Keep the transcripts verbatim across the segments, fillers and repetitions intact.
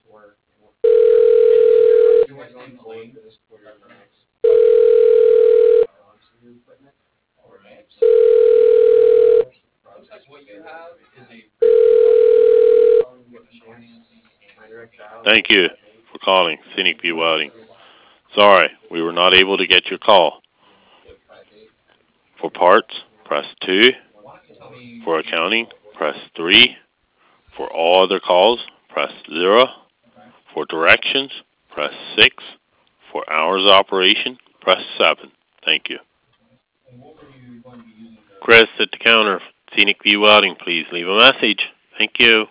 Thank you for calling Scenic View Welding. Sorry, we were not able to get your call. For parts, press two. For accounting, press three. For all other calls, press zero. For directions, press six. For hours of operation, press seven. Thank you. Chris at the counter, Scenic View Welding, please leave a message. Thank you.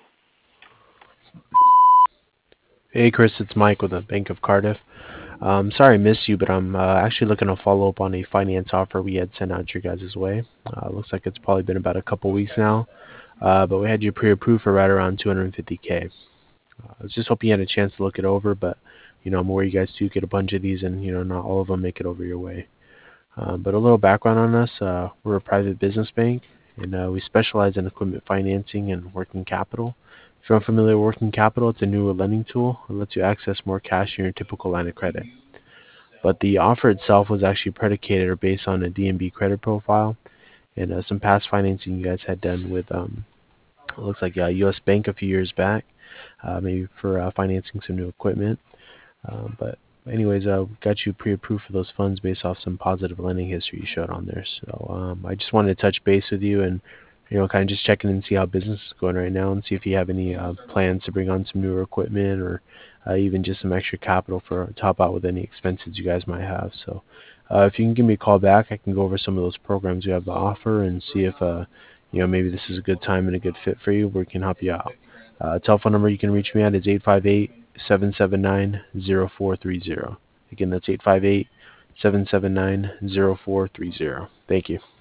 Hey Chris, it's Mike with the Bank of Cardiff. Um, sorry I missed you, but I'm uh, actually looking to follow up on a finance offer we had sent out your guys' way. Uh, looks like it's probably been about a couple weeks now, uh, but we had you pre-approved for right around two hundred fifty K. Uh, I was just hoping you had a chance to look it over, but you know I'm aware you guys do get a bunch of these, and you know not all of them make it over your way. Um, but a little background on us: uh, we're a private business bank, and uh, we specialize in equipment financing and working capital. If you're unfamiliar with working capital, it's a newer lending tool. It lets you access more cash in your typical line of credit. But the offer itself was actually predicated or based on a D N B credit profile and uh, some past financing you guys had done with, um, it looks like uh, U S Bank a few years back, uh, maybe for uh, financing some new equipment. Um, but anyways, uh, got you pre-approved for those funds based off some positive lending history you showed on there. So um, I just wanted to touch base with you and you know kind of just check in and see how business is going right now and see if you have any uh, plans to bring on some newer equipment or uh, even just some extra capital for top out with any expenses you guys might have. So uh, if you can give me a call back, I can go over some of those programs you have to offer and see if uh, you know maybe this is a good time and a good fit for you where we can help you out. Uh, telephone number you can reach me at is eight five eight, seven seven nine, zero four three zero. Again, that's eight five eight, seven seven nine, zero four three zero. Thank you.